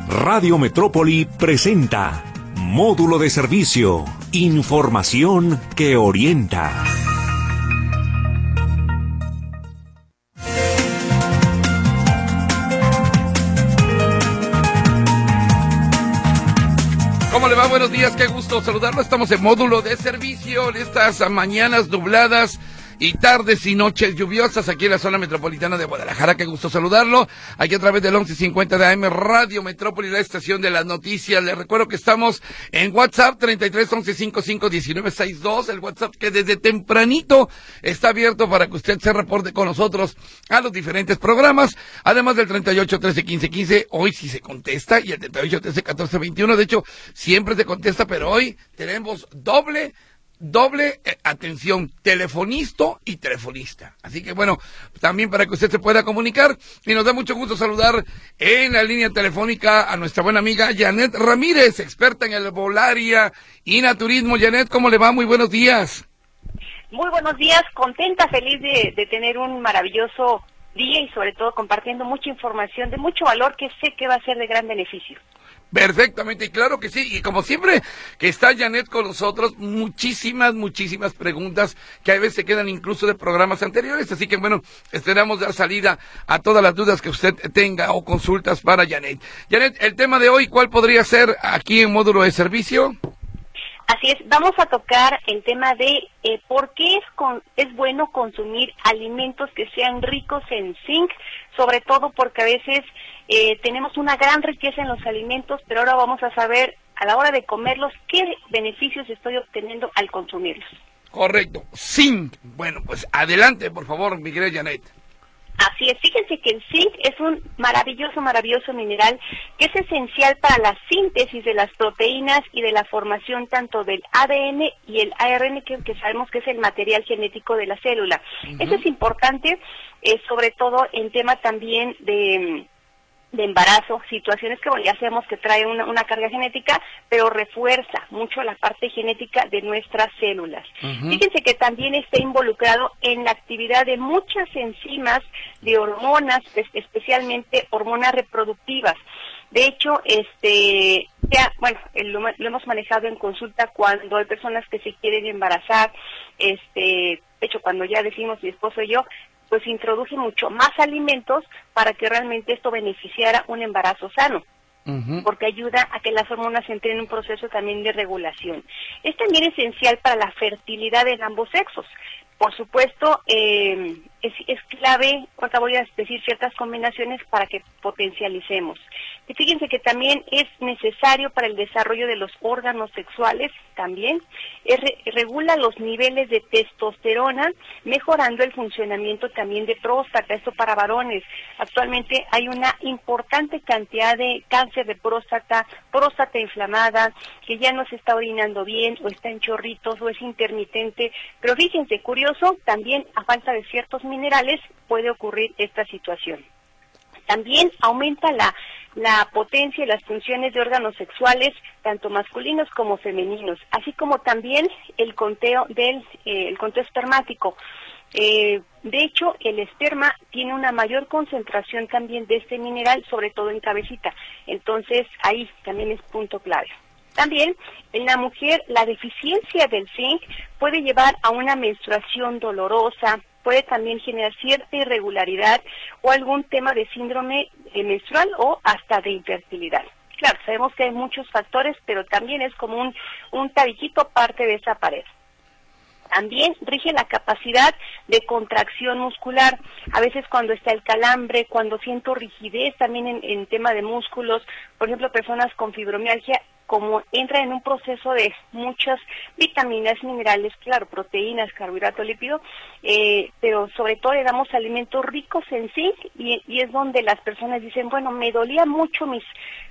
Radio Metrópoli presenta Módulo de Servicio, información que orienta. ¿Cómo le va? Buenos días, qué gusto saludarlo. Estamos en Módulo de Servicio en estas mañanas nubladas y tardes y noches lluviosas aquí en la zona metropolitana de Guadalajara. Qué gusto saludarlo. Aquí a través del 1150 de AM Radio Metrópoli, la estación de las noticias. Les recuerdo que estamos en WhatsApp 33 11 55 19 62, el WhatsApp que desde tempranito está abierto para que usted se reporte con nosotros a los diferentes programas. Además del 38 13 15 15, hoy sí se contesta, y el 38 13 14 21. De hecho, siempre se contesta, pero hoy tenemos doble atención, telefonista y telefonista. Así que bueno, también para que usted se pueda comunicar, y nos da mucho gusto saludar en la línea telefónica a nuestra buena amiga Janet Ramírez, experta en herbolaria y naturismo. Janet, ¿cómo le va? Muy buenos días. Muy buenos días, contenta, feliz de tener un maravilloso día y sobre todo compartiendo mucha información de mucho valor que sé que va a ser de gran beneficio. Perfectamente, y claro que sí, y como siempre que está Janet con nosotros, muchísimas preguntas que a veces se quedan incluso de programas anteriores, así que bueno, esperamos dar salida a todas las dudas que usted tenga o consultas para Janet. Janet, el tema de hoy, ¿cuál podría ser aquí en Módulo de Servicio? Así es, vamos a tocar el tema de por qué es bueno consumir alimentos que sean ricos en zinc, sobre todo porque a veces tenemos una gran riqueza en los alimentos, pero ahora vamos a saber a la hora de comerlos qué beneficios estoy obteniendo al consumirlos. Correcto, zinc. Bueno, pues adelante, por favor, mi querida Janet. Así es, fíjense que el zinc es un maravilloso mineral que es esencial para la síntesis de las proteínas y de la formación tanto del ADN y el ARN, que sabemos que es el material genético de la célula. Eso es importante, sobre todo en tema también de embarazo, situaciones que bueno, ya sabemos que trae una carga genética, pero refuerza mucho la parte genética de nuestras células. Fíjense que también está involucrado en la actividad de muchas enzimas de hormonas, especialmente hormonas reproductivas. De hecho, lo hemos manejado en consulta cuando hay personas que se quieren embarazar, de hecho, cuando ya decimos mi esposo y yo, pues introduje mucho más alimentos para que realmente esto beneficiara un embarazo sano, porque ayuda a que las hormonas entren en un proceso también de regulación. Es también esencial para la fertilidad en ambos sexos. Por supuesto, es clave, ahorita voy a decir ciertas combinaciones para que potencialicemos. Y fíjense que también es necesario para el desarrollo de los órganos sexuales, también regula los niveles de testosterona, mejorando el funcionamiento también de próstata, esto para varones. Actualmente hay una importante cantidad de cáncer de próstata inflamada, que ya no se está orinando bien, o está en chorritos, o es intermitente, pero fíjense, curioso, también a falta de ciertos minerales puede ocurrir esta situación. También aumenta la potencia y las funciones de órganos sexuales, tanto masculinos como femeninos, así como también el conteo espermático. De hecho, el esperma tiene una mayor concentración también de este mineral, sobre todo en cabecita. Entonces, ahí también es punto clave. También, en la mujer, la deficiencia del zinc puede llevar a una menstruación dolorosa, puede también generar cierta irregularidad o algún tema de síndrome menstrual o hasta de infertilidad. Claro, sabemos que hay muchos factores, pero también es como un tabiquito parte de esa pared. También rige la capacidad de contracción muscular. A veces cuando está el calambre, cuando siento rigidez también en tema de músculos, por ejemplo, personas con fibromialgia, como entra en un proceso de muchas vitaminas, minerales, claro, proteínas, carbohidrato, lípido, pero sobre todo le damos alimentos ricos en zinc y es donde las personas dicen, bueno, me dolía mucho mis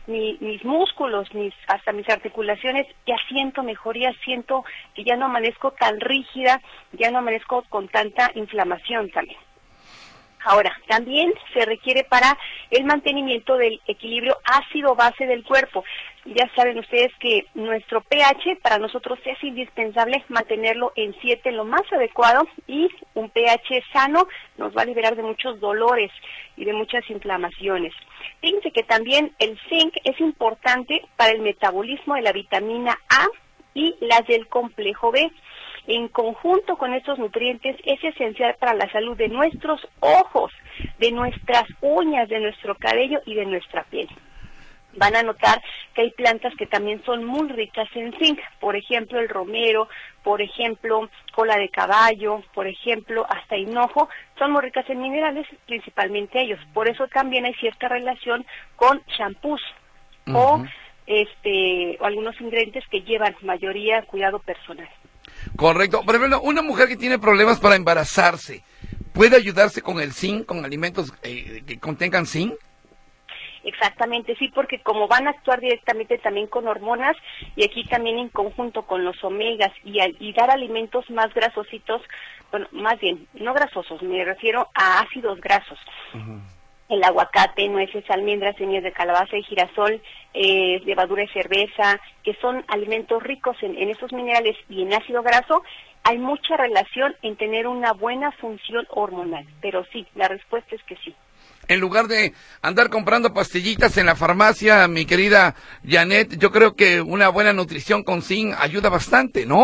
músculos, hasta mis articulaciones, ya siento mejoría, siento que ya no amanezco tan rígida, ya no amanezco con tanta inflamación también. Ahora, también se requiere para el mantenimiento del equilibrio ácido-base del cuerpo. Ya saben ustedes que nuestro pH para nosotros es indispensable mantenerlo en 7, lo más adecuado, y un pH sano nos va a liberar de muchos dolores y de muchas inflamaciones. Fíjense que también el zinc es importante para el metabolismo de la vitamina A y las del complejo B. En conjunto con estos nutrientes es esencial para la salud de nuestros ojos, de nuestras uñas, de nuestro cabello y de nuestra piel. Van a notar que hay plantas que también son muy ricas en zinc, por ejemplo el romero, por ejemplo cola de caballo, por ejemplo hasta hinojo, son muy ricas en minerales, principalmente ellos. Por eso también hay cierta relación con shampoos o algunos ingredientes que llevan mayoría cuidado personal. Correcto. Por ejemplo, una mujer que tiene problemas para embarazarse, ¿puede ayudarse con el zinc, con alimentos que contengan zinc? Exactamente, sí, porque como van a actuar directamente también con hormonas y aquí también en conjunto con los omegas y dar alimentos más grasositos, bueno, más bien, no grasosos, me refiero a ácidos grasos. El aguacate, nueces, almendras, semillas de calabaza y girasol, levadura de cerveza, que son alimentos ricos en esos minerales y en ácido graso, hay mucha relación en tener una buena función hormonal. Pero sí, la respuesta es que sí. En lugar de andar comprando pastillitas en la farmacia, mi querida Janet, yo creo que una buena nutrición con zinc ayuda bastante, ¿no?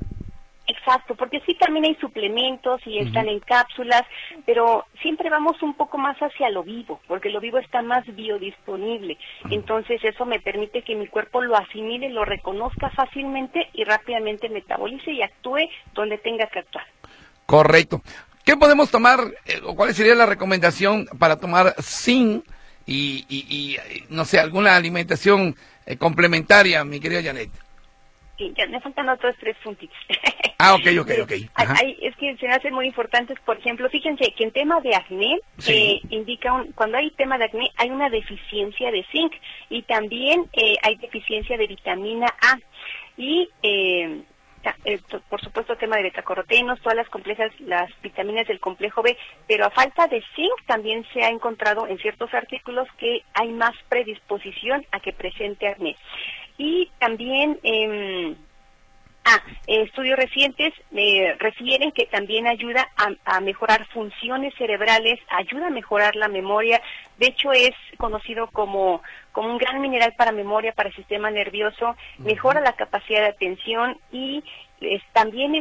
Exacto, porque sí también hay suplementos y están en cápsulas, pero siempre vamos un poco más hacia lo vivo, porque lo vivo está más biodisponible. Entonces eso me permite que mi cuerpo lo asimile, lo reconozca fácilmente y rápidamente metabolice y actúe donde tenga que actuar. Correcto. ¿Qué podemos tomar, o cuál sería la recomendación para tomar zinc y no sé, alguna alimentación complementaria, mi querida Janet? Sí, ya me faltan otros 3 puntitos. Ok. Es que se me hacen muy importantes, por ejemplo, fíjense que en tema de acné, cuando hay tema de acné, hay una deficiencia de zinc y también hay deficiencia de vitamina A. Y por supuesto tema de betacarotenos, todas las vitaminas del complejo B, pero a falta de zinc también se ha encontrado en ciertos artículos que hay más predisposición a que presente acné. Y también estudios recientes refieren que también ayuda a mejorar funciones cerebrales, ayuda a mejorar la memoria. De hecho es conocido como un gran mineral para memoria, para el sistema nervioso, mejora la capacidad de atención y también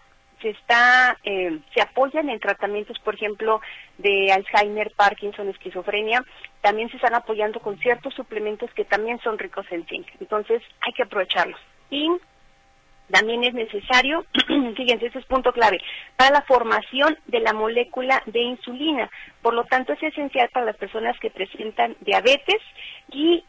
se apoyan en tratamientos, por ejemplo, de Alzheimer, Parkinson, esquizofrenia. También se están apoyando con ciertos suplementos que también son ricos en zinc. Entonces hay que aprovecharlos. Y también es necesario, fíjense, este es punto clave, para la formación de la molécula de insulina. Por lo tanto, es esencial para las personas que presentan diabetes y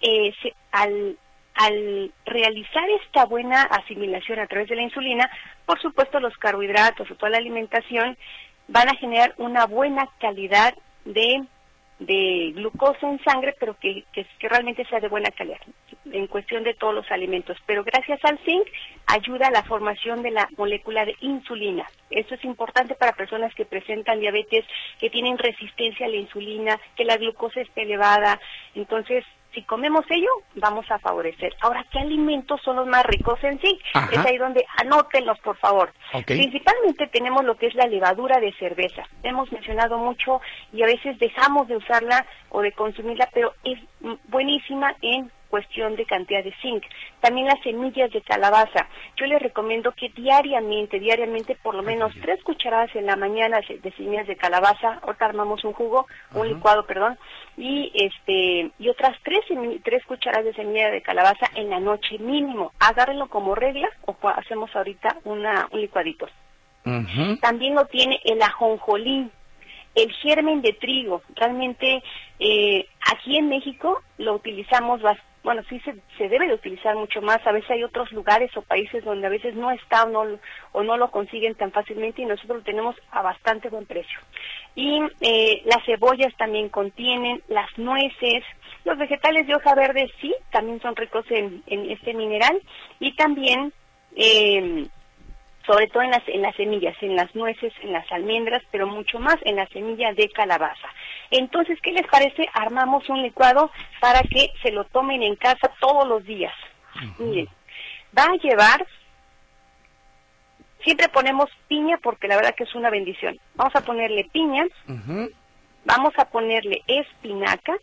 al realizar esta buena asimilación a través de la insulina, por supuesto los carbohidratos o toda la alimentación van a generar una buena calidad de glucosa en sangre, pero que realmente sea de buena calidad en cuestión de todos los alimentos. Pero gracias al zinc ayuda a la formación de la molécula de insulina. Esto es importante para personas que presentan diabetes, que tienen resistencia a la insulina, que la glucosa esté elevada. Entonces, si comemos ello, vamos a favorecer. Ahora, ¿qué alimentos son los más ricos en zinc? Es ahí donde anótenlos, por favor. Principalmente tenemos lo que es la levadura de cerveza. Hemos mencionado mucho y a veces dejamos de usarla o de consumirla, pero es buenísima en cuestión de cantidad de zinc. También las semillas de calabaza. Yo les recomiendo que diariamente por lo menos 3 cucharadas en la mañana de semillas de calabaza. Ahorita armamos un licuado, y otras 3 cucharadas de semilla de calabaza en la noche mínimo. Agárrenlo como regla o hacemos ahorita un licuadito. También lo tiene el ajonjolí, el germen de trigo. Realmente aquí en México lo utilizamos bastante. Bueno, sí se debe de utilizar mucho más. A veces hay otros lugares o países donde a veces no está o no lo consiguen tan fácilmente y nosotros lo tenemos a bastante buen precio. Y las cebollas también contienen, las nueces, los vegetales de hoja verde sí, también son ricos en este mineral. Y también sobre todo en las semillas, en las nueces, en las almendras, pero mucho más en la semilla de calabaza. Entonces, ¿qué les parece? Armamos un licuado para que se lo tomen en casa todos los días. Miren, va a llevar, siempre ponemos piña porque la verdad que es una bendición. Vamos a ponerle piña, vamos a ponerle espinacas,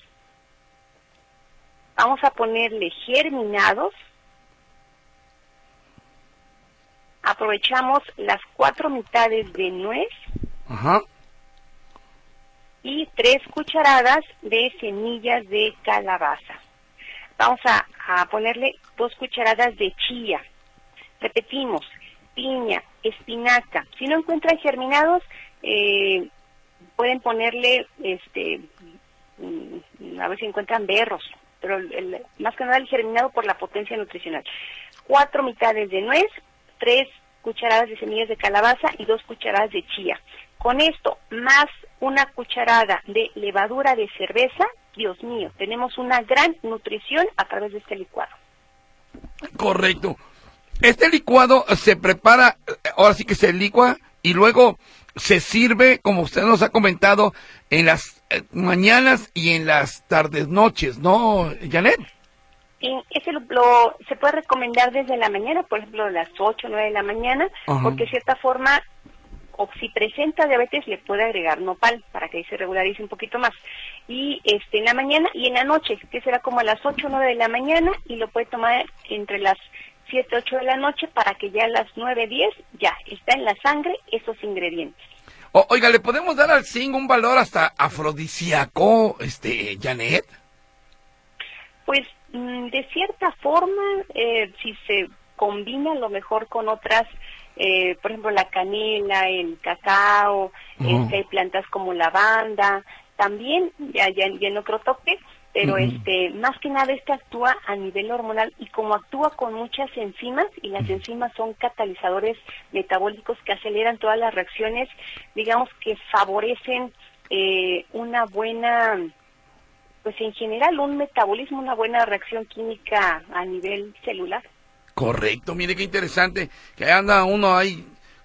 vamos a ponerle germinados, aprovechamos las 4 mitades de nuez y 3 cucharadas de semillas de calabaza. Vamos a ponerle 2 cucharadas de chía. Repetimos, piña, espinaca. Si no encuentran germinados, pueden ponerle, a ver si encuentran berros, pero más que nada el germinado por la potencia nutricional. 4 mitades de nuez, 3 cucharadas de semillas de calabaza y 2 cucharadas de chía. Con esto, más 1 cucharada de levadura de cerveza, Dios mío, tenemos una gran nutrición a través de este licuado. Correcto. Este licuado se prepara, ahora sí que se licua y luego se sirve, como usted nos ha comentado, en las mañanas y en las tardes noches, ¿no, Janet? Ese se puede recomendar desde la mañana, por ejemplo, a las 8 o 9 de la mañana, porque de cierta forma, o si presenta diabetes, le puede agregar nopal para que se regularice un poquito más. Y en la mañana y en la noche, que será como a las 8 o 9 de la mañana, y lo puede tomar entre las 7 o 8 de la noche para que ya a las 9, 10 ya está en la sangre esos ingredientes. Oiga, ¿le podemos dar al zinc un valor hasta afrodisíaco, Janet? Pues de cierta forma, si se combina a lo mejor con otras, por ejemplo la canela, el cacao, hay plantas como lavanda, también ya no creo toque, pero más que nada actúa a nivel hormonal y como actúa con muchas enzimas, y las enzimas son catalizadores metabólicos que aceleran todas las reacciones, digamos que favorecen una buena, pues en general un metabolismo, una buena reacción química a nivel celular. Correcto, mire qué interesante, que anda uno ahí,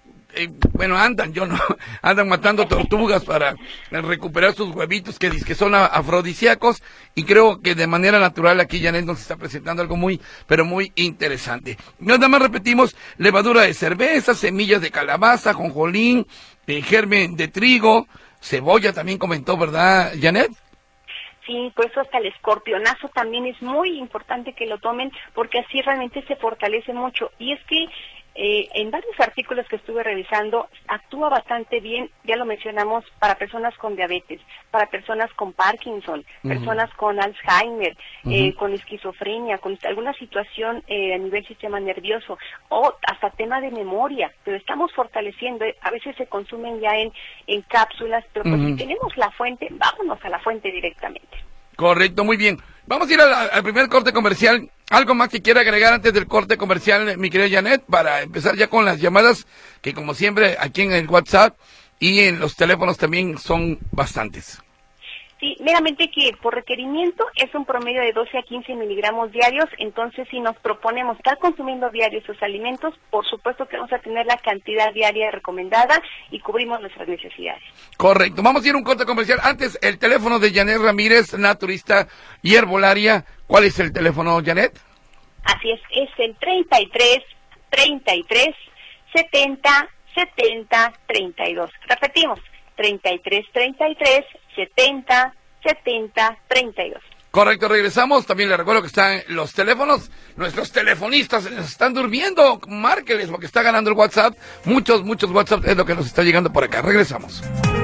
andan matando tortugas para recuperar sus huevitos que son afrodisíacos, y creo que de manera natural aquí Janet nos está presentando algo muy, pero muy interesante. Nada más repetimos, levadura de cerveza, semillas de calabaza, jonjolín, germen de trigo, cebolla también comentó, ¿verdad, Janet? Sí, por eso hasta el escorpionazo también es muy importante que lo tomen, porque así realmente se fortalece mucho. Y es que en varios artículos que estuve revisando, actúa bastante bien, ya lo mencionamos, para personas con diabetes, para personas con Parkinson, personas con Alzheimer, con esquizofrenia, con alguna situación a nivel sistema nervioso, o hasta tema de memoria, pero estamos fortaleciendo, a veces se consumen ya en cápsulas, pero pues si tenemos la fuente, vámonos a la fuente directamente. Correcto, muy bien. Vamos a ir al primer corte comercial. ¿Algo más que quiera agregar antes del corte comercial, mi querida Janet, para empezar ya con las llamadas, que como siempre aquí en el WhatsApp y en los teléfonos también son bastantes? Sí, meramente que por requerimiento es un promedio de 12 a 15 miligramos diarios, entonces si nos proponemos estar consumiendo diarios esos alimentos, por supuesto que vamos a tener la cantidad diaria recomendada y cubrimos nuestras necesidades. Correcto, vamos a ir a un corte comercial. Antes, el teléfono de Janet Ramírez, naturista y herbolaria. ¿Cuál es el teléfono, Janet? Así es el 33 70 70 32. Repetimos, 33 70 70 32. Correcto, regresamos. También les recuerdo que están los teléfonos. Nuestros telefonistas están durmiendo. Márqueles lo que está ganando el WhatsApp. Muchos WhatsApp es lo que nos está llegando por acá. Regresamos.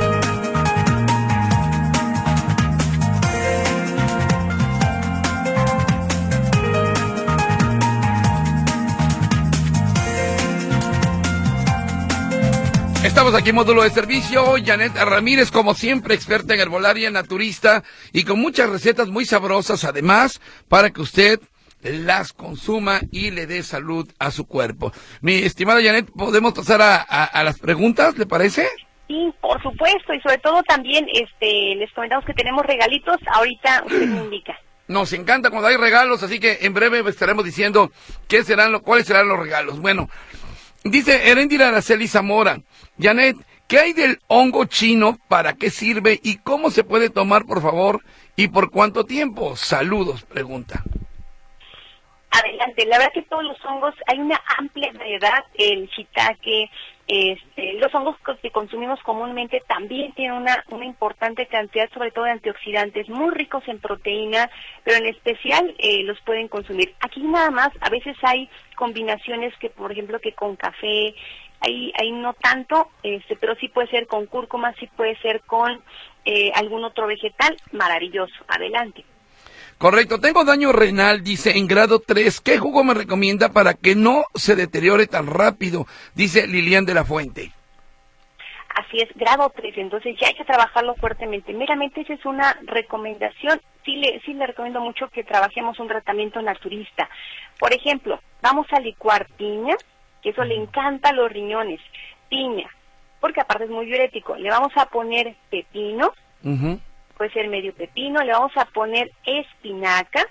Estamos aquí en Módulo de Servicio. Janet Ramírez, como siempre, experta en herbolaria, naturista y con muchas recetas muy sabrosas, además, para que usted las consuma y le dé salud a su cuerpo. Mi estimada Janet, ¿podemos pasar a las preguntas, le parece? Sí, por supuesto, y sobre todo también les comentamos que tenemos regalitos. Ahorita usted me indica. Nos encanta cuando hay regalos, así que en breve estaremos diciendo cuáles serán los regalos. Bueno, Dice Eréndira Araceli Zamora, Janet, ¿qué hay del hongo chino? ¿Para qué sirve? ¿Y cómo se puede tomar, por favor? ¿Y por cuánto tiempo? Saludos, pregunta. Adelante, la verdad que todos los hongos, hay una amplia variedad, el shiitake, los hongos que consumimos comúnmente también tienen una importante cantidad, sobre todo de antioxidantes, muy ricos en proteína, pero en especial los pueden consumir. Aquí nada más, a veces hay combinaciones que, por ejemplo, que con café, ahí no tanto, pero sí puede ser con cúrcuma, sí puede ser con algún otro vegetal, maravilloso. Adelante. Correcto, tengo daño renal, dice, en grado 3. ¿Qué jugo me recomienda para que no se deteriore tan rápido? Dice Lilian de la Fuente. Así es, grado 3, entonces ya hay que trabajarlo fuertemente. Meramente esa es una recomendación. Sí le recomiendo mucho que trabajemos un tratamiento naturista. Por ejemplo, vamos a licuar piña, que eso le encanta a los riñones. Piña, porque aparte es muy diurético. Le vamos a poner pepino. Puede ser medio pepino, le vamos a poner espinaca,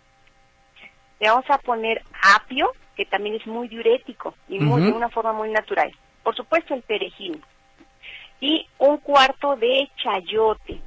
le vamos a poner apio, que también es muy diurético y de una forma muy natural. Por supuesto el perejil. Y un cuarto de chayote.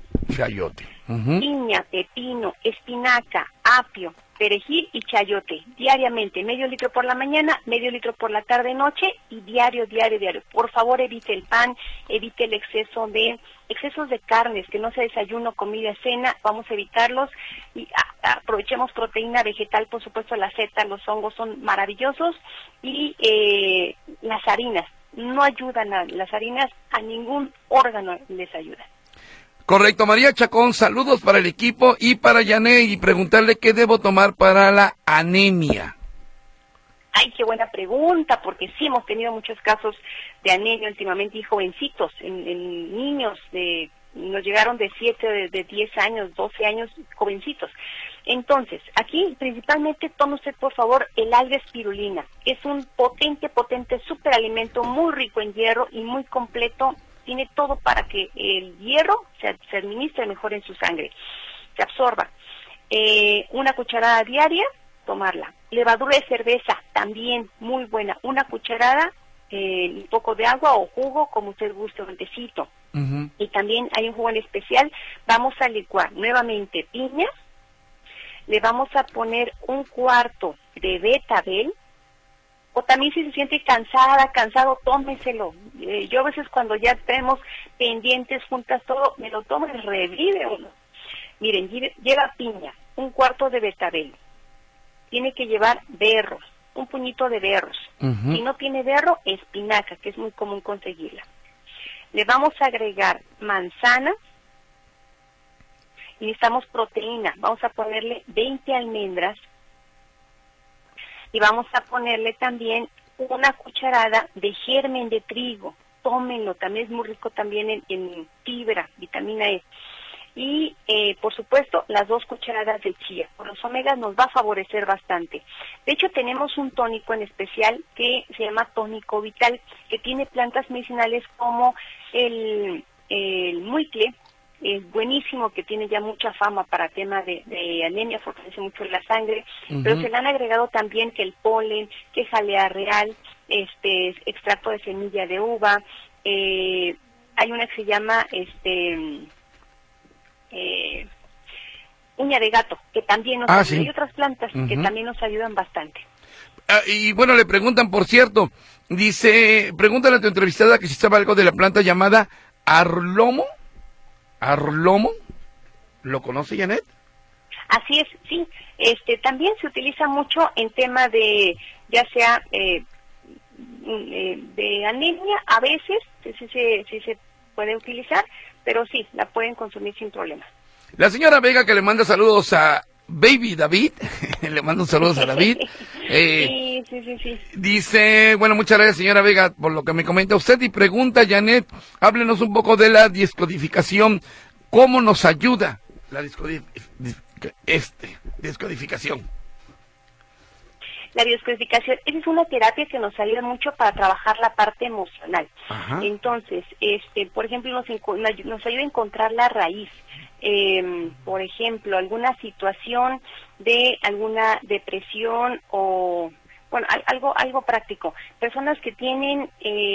Piña, pepino, espinaca, apio, perejil y chayote. Diariamente, medio litro por la mañana, medio litro por la tarde, noche y diario. Por favor, evite el pan, evite el excesos de carnes, que no sea desayuno, comida, cena, vamos a evitarlos y aprovechemos proteína vegetal, por supuesto la seta, los hongos son maravillosos y las harinas, no ayudan las harinas a ningún órgano les ayudan. Correcto, María Chacón, saludos para el equipo y para Janet y preguntarle qué debo tomar para la anemia. Ay, qué buena pregunta, porque sí hemos tenido muchos casos de anemia últimamente y jovencitos, en niños, nos llegaron de 7, de 10 años, 12 años, jovencitos. Entonces, aquí principalmente tome usted por favor el alga espirulina. Es un potente superalimento muy rico en hierro y muy completo. Tiene todo para que el hierro se administre mejor en su sangre, se absorba. Una cucharada diaria, tomarla. Levadura de cerveza, también muy buena. Una cucharada, un poco de agua o jugo, como usted guste, un tecito. Y también hay un jugo en especial. Vamos a licuar nuevamente piña. Le vamos a poner un cuarto de betabel. O también si se siente cansado, tómeselo. Yo a veces cuando ya tenemos pendientes, juntas todo, me lo tomo y revive uno. Miren, lleva piña, un cuarto de betabel. Tiene que llevar berros, un puñito de berros. Si no tiene berro, espinaca, que es muy común conseguirla. Le vamos a agregar manzana y necesitamos proteína. Vamos a ponerle 20 almendras. Y vamos a ponerle también una cucharada de germen de trigo. Tómenlo, también es muy rico también en fibra, vitamina E. Y, por supuesto, las 2 cucharadas de chía. Por los omegas nos va a favorecer bastante. De hecho, tenemos un tónico en especial que se llama tónico vital, que tiene plantas medicinales como el muicle, es buenísimo, que tiene ya mucha fama para tema de anemia, fortalece mucho la sangre, pero se le han agregado también que el polen, que jalea real, extracto de semilla de uva, hay una que se llama uña de gato, que también nos ayuda, y otras plantas que también nos ayudan bastante. Y bueno, le preguntan, por cierto, pregúntale a tu entrevistada que si sabe algo de la planta llamada arlomo. ¿Arlomo? ¿Lo conoce, Janet? Así es, sí. También se utiliza mucho en tema de, ya sea de anemia, a veces sí se puede utilizar, pero sí, la pueden consumir sin problema. La señora Vega, que le manda saludos a Baby David, le mando saludos a David. Sí. Dice, bueno, muchas gracias señora Vega por lo que me comenta usted y pregunta, Janet, háblenos un poco de la descodificación, ¿cómo nos ayuda la descodificación? La biodescodificación, esa es una terapia que nos ayuda mucho para trabajar la parte emocional. Entonces, por ejemplo, nos ayuda a encontrar la raíz. Por ejemplo, alguna situación de alguna depresión o bueno, algo práctico. Personas que tienen,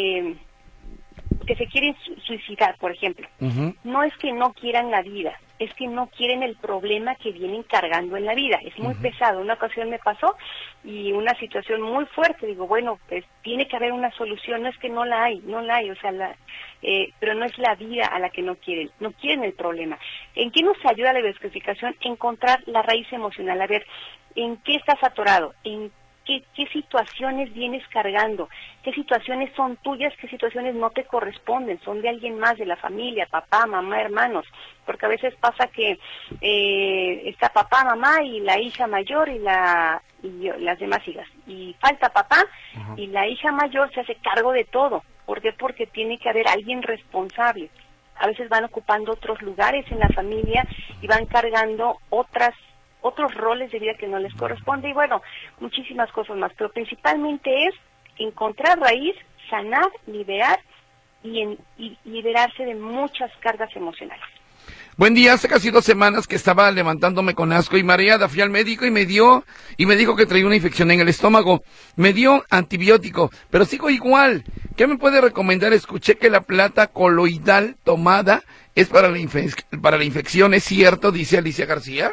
que se quieren suicidar, por ejemplo. No es que no quieran la vida, es que no quieren el problema que vienen cargando en la vida. Es muy pesado. Una ocasión me pasó y una situación muy fuerte. Digo, bueno, pues tiene que haber una solución. No es que no la hay, o sea, pero no es la vida a la que no quieren el problema. ¿En qué nos ayuda la biodescodificación? Encontrar la raíz emocional, a ver, ¿en qué estás atorado? ¿En qué situaciones vienes cargando? ¿Qué situaciones son tuyas? ¿Qué situaciones no te corresponden? Son de alguien más, de la familia, papá, mamá, hermanos. Porque a veces pasa que está papá, mamá y la hija mayor y las demás hijas. Y falta papá y la hija mayor se hace cargo de todo. ¿Por qué? Porque tiene que haber alguien responsable. A veces van ocupando otros lugares en la familia y van cargando otros roles de vida que no les corresponde, y bueno, muchísimas cosas más, pero principalmente es encontrar raíz, sanar, liberar y liberarse de muchas cargas emocionales. Buen día, hace casi 2 semanas que estaba levantándome con asco y mareada, fui al médico y me dijo que traía una infección en el estómago, me dio antibiótico, pero sigo igual. ¿Qué me puede recomendar? Escuché que la plata coloidal tomada es para la infección, ¿es cierto? Dice Alicia García.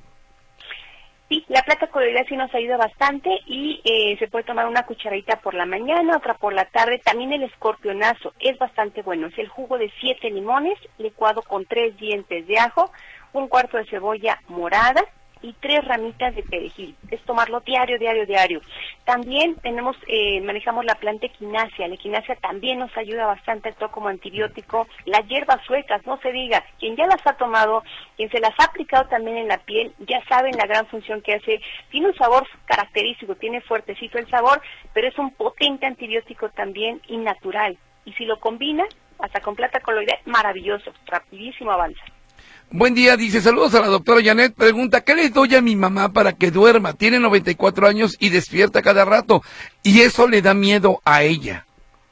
Sí, la plata coloidal sí nos ayuda bastante y se puede tomar una cucharadita por la mañana, otra por la tarde. También el escorpionazo es bastante bueno. Es el jugo de 7 limones licuado con 3 dientes de ajo, 1/4 de cebolla morada y 3 ramitas de perejil. Es tomarlo diario. También manejamos la planta equinacia. La equinacia también nos ayuda bastante, todo como antibiótico. Las hierbas suecas, no se diga. Quien ya las ha tomado, quien se las ha aplicado también en la piel, ya saben la gran función que hace. Tiene un sabor característico, tiene fuertecito el sabor, pero es un potente antibiótico también y natural. Y si lo combina, hasta con plata coloidal, maravilloso, rapidísimo avanza. Buen día, dice, saludos a la doctora Janet, pregunta, ¿qué le doy a mi mamá para que duerma? Tiene 94 años y despierta cada rato, y eso le da miedo a ella.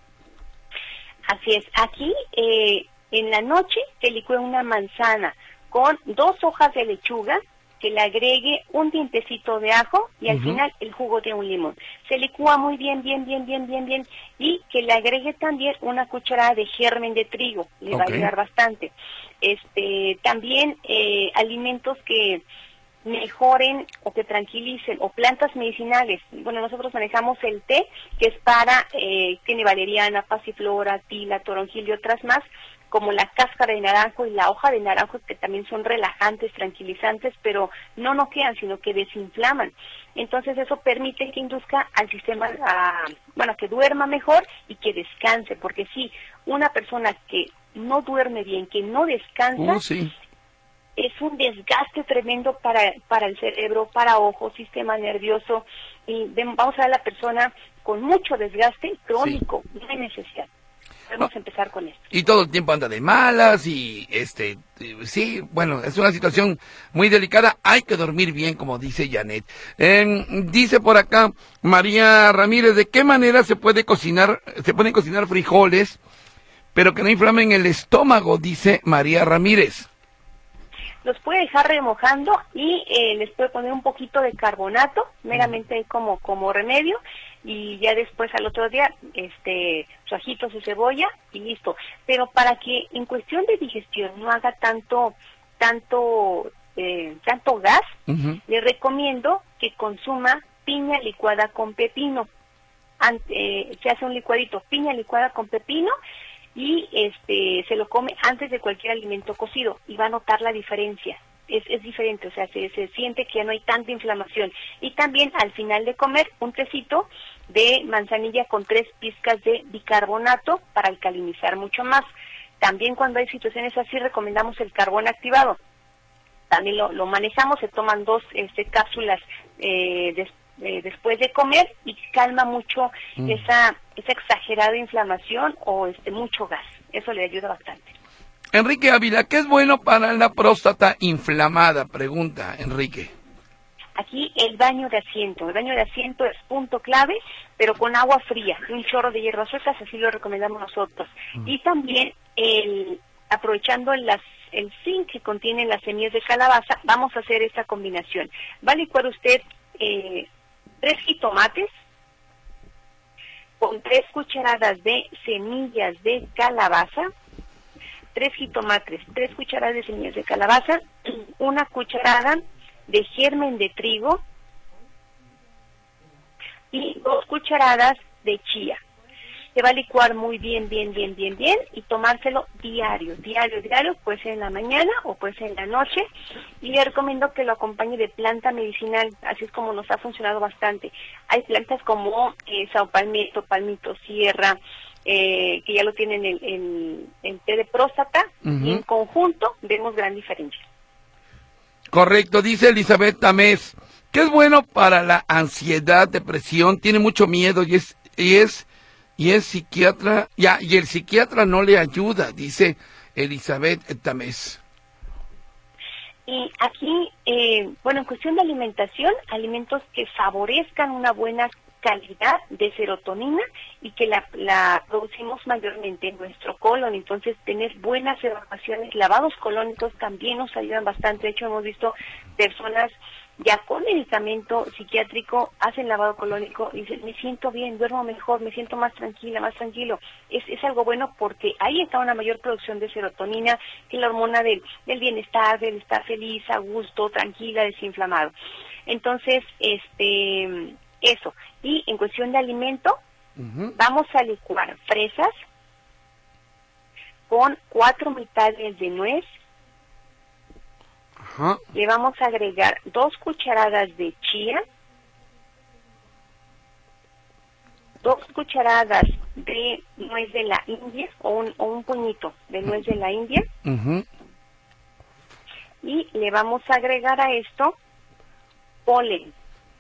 Así es, aquí en la noche se licúa una manzana con 2 hojas de lechuga, que le agregue un dientecito de ajo y al final el jugo de un limón. Se licúa muy bien, y que le agregue también una cucharada de germen de trigo, le va a ayudar bastante. También alimentos que mejoren o que tranquilicen, o plantas medicinales. Bueno, nosotros manejamos el té, que es para, tiene valeriana, pasiflora, tila, toronjil y otras más, como la cáscara de naranjo y la hoja de naranjo, que también son relajantes, tranquilizantes, pero no noquean, sino que desinflaman. Entonces eso permite que induzca al sistema, que duerma mejor y que descanse, porque sí, una persona que no duerme bien, que no descansa, es un desgaste tremendo para el cerebro, para ojos, sistema nervioso, y vamos a ver a la persona con mucho desgaste crónico, no hay necesidad. Vamos a empezar con esto. Y todo el tiempo anda de malas y sí, bueno, es una situación muy delicada. Hay que dormir bien, como dice Janet. Dice por acá María Ramírez, ¿de qué manera se pueden cocinar frijoles, pero que no inflamen el estómago? Dice María Ramírez. Los puede dejar remojando y les puede poner un poquito de carbonato, meramente como remedio, y ya después al otro día su ajito, su cebolla y listo. Pero para que en cuestión de digestión no haga tanto gas, le recomiendo que consuma piña licuada con pepino. Se hace un licuadito, piña licuada con pepino, y se lo come antes de cualquier alimento cocido y va a notar la diferencia. Es diferente, o sea, se siente que ya no hay tanta inflamación. Y también al final de comer un tecito de manzanilla con 3 pizcas de bicarbonato para alcalinizar mucho más. También cuando hay situaciones así recomendamos el carbón activado. También lo manejamos, se toman 2 cápsulas después de comer y calma mucho esa exagerada inflamación o mucho gas. Eso le ayuda bastante. Enrique Ávila, ¿qué es bueno para la próstata inflamada? Pregunta Enrique. Aquí el baño de asiento. El baño de asiento es punto clave, pero con agua fría, un chorro de hierbas suecas, así lo recomendamos nosotros. Y también aprovechando el zinc que contiene las semillas de calabaza, vamos a hacer esta combinación. Va a licuar usted 3 jitomates, con 3 cucharadas de semillas de calabaza, 3 jitomates, 3 cucharadas de semillas de calabaza, 1 cucharada de germen de trigo y 2 cucharadas de chía. Se va a licuar muy bien y tomárselo diario, puede ser en la mañana o puede ser en la noche, y le recomiendo que lo acompañe de planta medicinal, así es como nos ha funcionado bastante. Hay plantas como sao palmito, palmito sierra, que ya lo tienen el té de próstata, y en conjunto vemos gran diferencia. Correcto, dice Elizabeth Tamés, que es bueno para la ansiedad, depresión, tiene mucho miedo y es psiquiatra, y el psiquiatra no le ayuda, dice Elizabeth Tamés. Y aquí, en cuestión de alimentación, alimentos que favorezcan una buena calidad de serotonina y que la producimos mayormente en nuestro colon. Entonces, tener buenas evacuaciones, lavados colónicos también nos ayudan bastante. De hecho, hemos visto personas ya con medicamento psiquiátrico, hacen lavado colónico y dicen, me siento bien, duermo mejor, me siento más tranquila, más tranquilo. Es algo bueno porque ahí está una mayor producción de serotonina, que es la hormona del bienestar, del estar feliz, a gusto, tranquila, desinflamado. Entonces, eso. Y en cuestión de alimento, vamos a licuar fresas con 4 mitades de nuez. Le vamos a agregar 2 cucharadas de chía, 2 cucharadas de nuez de la India o un puñito de nuez de la India, y le vamos a agregar a esto polen.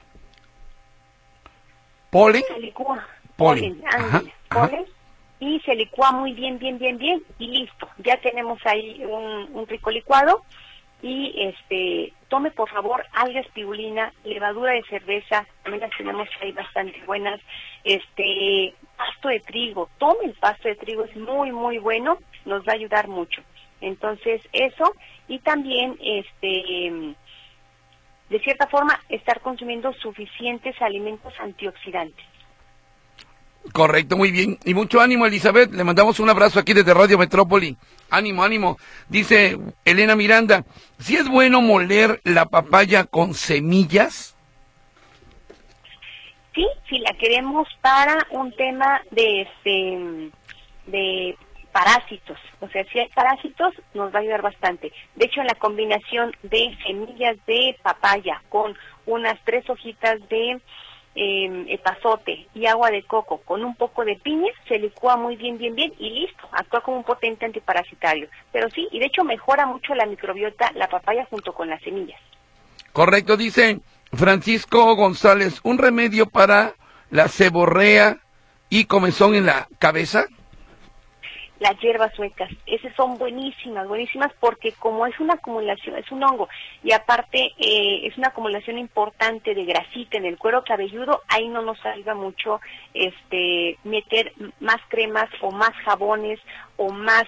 ¿Polen? Se licúa. Polen. Polen. Y se licúa muy bien, y listo. Ya tenemos ahí un rico licuado. Y tome por favor alga espirulina, levadura de cerveza, también las tenemos ahí bastante buenas, pasto de trigo, tome el pasto de trigo, es muy muy bueno, nos va a ayudar mucho. Entonces eso, y también de cierta forma estar consumiendo suficientes alimentos antioxidantes. Correcto, muy bien. Y mucho ánimo, Elizabeth. Le mandamos un abrazo aquí desde Radio Metrópoli. Ánimo, ánimo. Dice Elena Miranda, ¿sí es bueno moler la papaya con semillas? Sí, si la queremos para un tema de parásitos. O sea, si hay parásitos, nos va a ayudar bastante. De hecho, en la combinación de semillas de papaya con unas 3 hojitas de epazote y agua de coco con un poco de piña, se licúa muy bien y listo, actúa como un potente antiparasitario. Pero sí, y de hecho mejora mucho la microbiota la papaya junto con las semillas. Correcto, dice Francisco González, ¿un remedio para la seborrea y comezón en la cabeza? Las hierbas suecas, esas son buenísimas porque como es una acumulación, es un hongo, y aparte es una acumulación importante de grasita en el cuero cabelludo, ahí no nos ayuda mucho meter más cremas o más jabones o más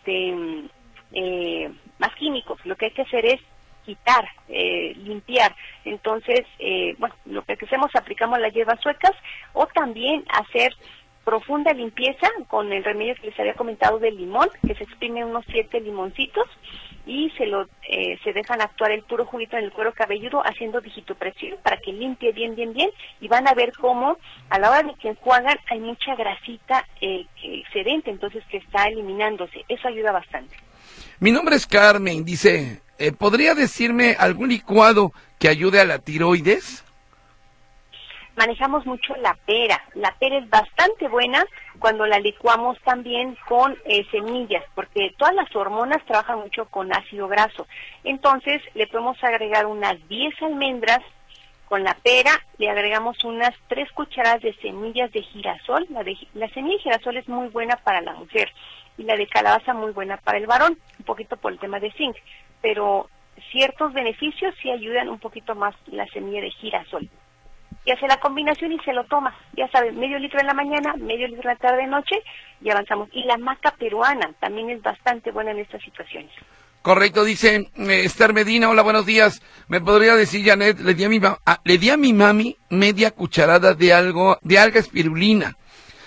más químicos. Lo que hay que hacer es quitar, limpiar. Entonces, lo que hacemos, aplicamos las hierbas suecas, o también hacer profunda limpieza con el remedio que les había comentado del limón, que se exprime unos 7 limoncitos y se dejan actuar el puro juguito en el cuero cabelludo haciendo digitopresión para que limpie bien, y van a ver cómo a la hora de que enjuagan hay mucha grasita excedente, entonces que está eliminándose. Eso ayuda bastante. Mi nombre es Carmen, dice, ¿podría decirme algún licuado que ayude a la tiroides? Manejamos mucho la pera. La pera es bastante buena cuando la licuamos también con semillas, porque todas las hormonas trabajan mucho con ácido graso. Entonces, le podemos agregar unas 10 almendras con la pera, le agregamos unas 3 cucharadas de semillas de girasol. La semilla de girasol es muy buena para la mujer y la de calabaza muy buena para el varón, un poquito por el tema de zinc, pero ciertos beneficios sí ayudan un poquito más la semilla de girasol. Y hace la combinación y se lo toma, ya sabes, medio litro en la mañana, medio litro en la tarde noche, y avanzamos. Y la maca peruana también es bastante buena en estas situaciones. Correcto, dice Esther Medina, hola, buenos días. ¿Me podría decir, Janet, le di a mi mami media cucharada de alga espirulina?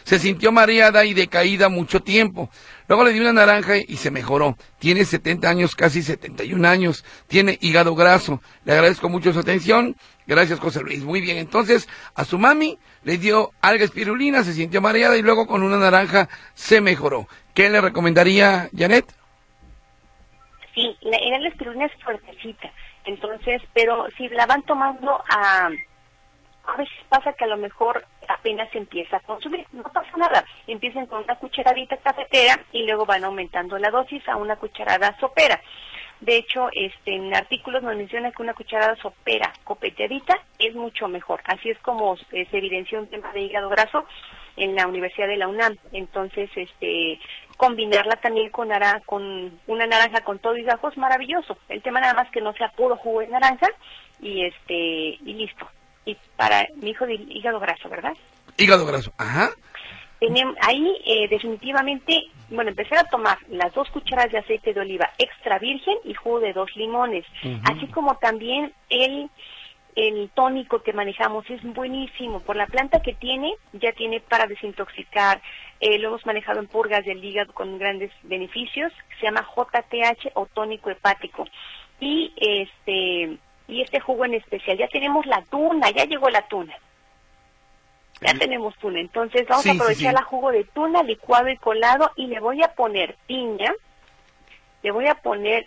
Se sintió mareada y decaída mucho tiempo. Luego le di una naranja y se mejoró. Tiene 70 años, casi 71 años. Tiene hígado graso. Le agradezco mucho su atención. Gracias, José Luis. Muy bien, entonces a su mami le dio alga espirulina, se sintió mareada y luego con una naranja se mejoró. ¿Qué le recomendaría, Janet? Sí, la espirulina es fuertecita, entonces, pero si la van tomando a veces pasa que a lo mejor apenas empieza a consumir, no pasa nada, empiecen con una cucharadita cafetera y luego van aumentando la dosis a una cucharada sopera. De hecho, en artículos nos menciona que una cucharada sopera copeteadita es mucho mejor, así es como se evidenció un tema de hígado graso en la Universidad de la UNAM. Entonces, combinarla también con una naranja con todo y gajos, maravilloso. El tema nada más que no sea puro jugo de naranja y listo. Y para mi hijo de hígado graso, ¿verdad? Hígado graso, ajá. Ahí definitivamente, empezar a tomar las 2 cucharadas de aceite de oliva extra virgen y jugo de 2 limones, así como también el tónico que manejamos es buenísimo, por la planta que tiene, ya tiene para desintoxicar, lo hemos manejado en purgas del hígado con grandes beneficios, se llama JTH o tónico hepático, y este jugo en especial, ya tenemos la tuna, ya llegó la tuna, ya tenemos tuna, entonces vamos a aprovechar la jugo de tuna licuado y colado, y le voy a poner piña, le voy a poner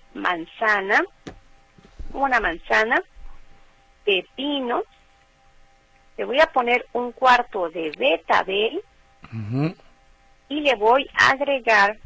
una manzana, pepino, le voy a poner 1/4 de betabel, y le voy a agregar,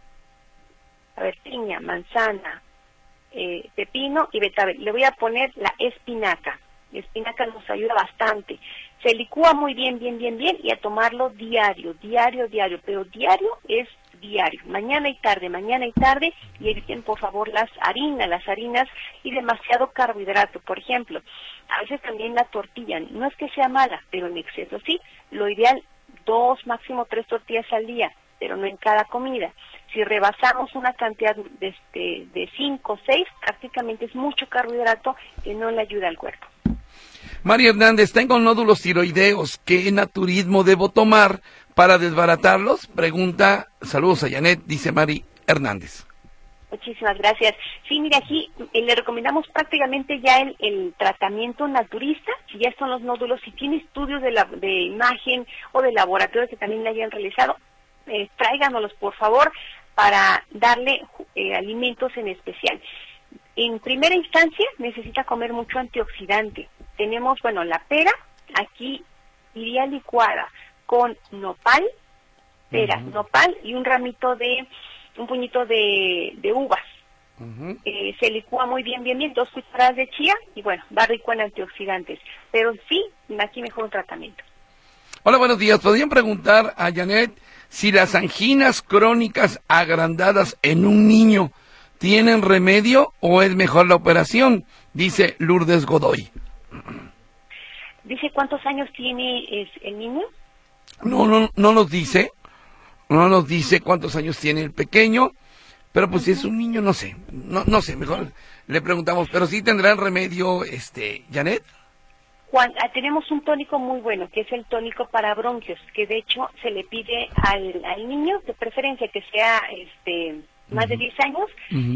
piña, manzana, pepino y betabel. Le voy a poner la espinaca. La espinaca nos ayuda bastante. Se licúa muy bien, y a tomarlo diario, pero diario es diario, mañana y tarde, y eviten por favor las harinas y demasiado carbohidrato. Por ejemplo, a veces también la tortilla, no es que sea mala, pero en exceso sí, lo ideal 2, máximo 3 tortillas al día, pero no en cada comida. Si rebasamos una cantidad de 5 o 6, prácticamente es mucho carbohidrato que no le ayuda al cuerpo. María Hernández, tengo nódulos tiroideos, ¿qué naturismo debo tomar para desbaratarlos? Pregunta, saludos a Janet, dice Mari Hernández. Muchísimas gracias. Sí, mira, aquí le recomendamos prácticamente ya el tratamiento naturista, si ya son los nódulos, si tiene estudios de imagen o de laboratorio que también le hayan realizado, tráiganoslos por favor para darle alimentos en especial. En primera instancia necesita comer mucho antioxidante. Tenemos, la pera, aquí iría licuada con nopal, nopal y un puñito de uvas. Se licúa muy bien, 2 cucharadas de chía y va rico en antioxidantes. Pero sí, aquí mejor un tratamiento. Hola, buenos días. ¿Podrían preguntar a Janet si las anginas crónicas agrandadas en un niño tienen remedio o es mejor la operación? Dice Lourdes Godoy. ¿Dice cuántos años tiene el niño? No nos dice. No nos dice cuántos años tiene el pequeño, pero pues si es un niño, no sé, mejor le preguntamos, pero sí tendrá el remedio, Janet. Tenemos un tónico muy bueno, que es el tónico para bronquios, que de hecho se le pide al niño, de preferencia que sea más de 10 años,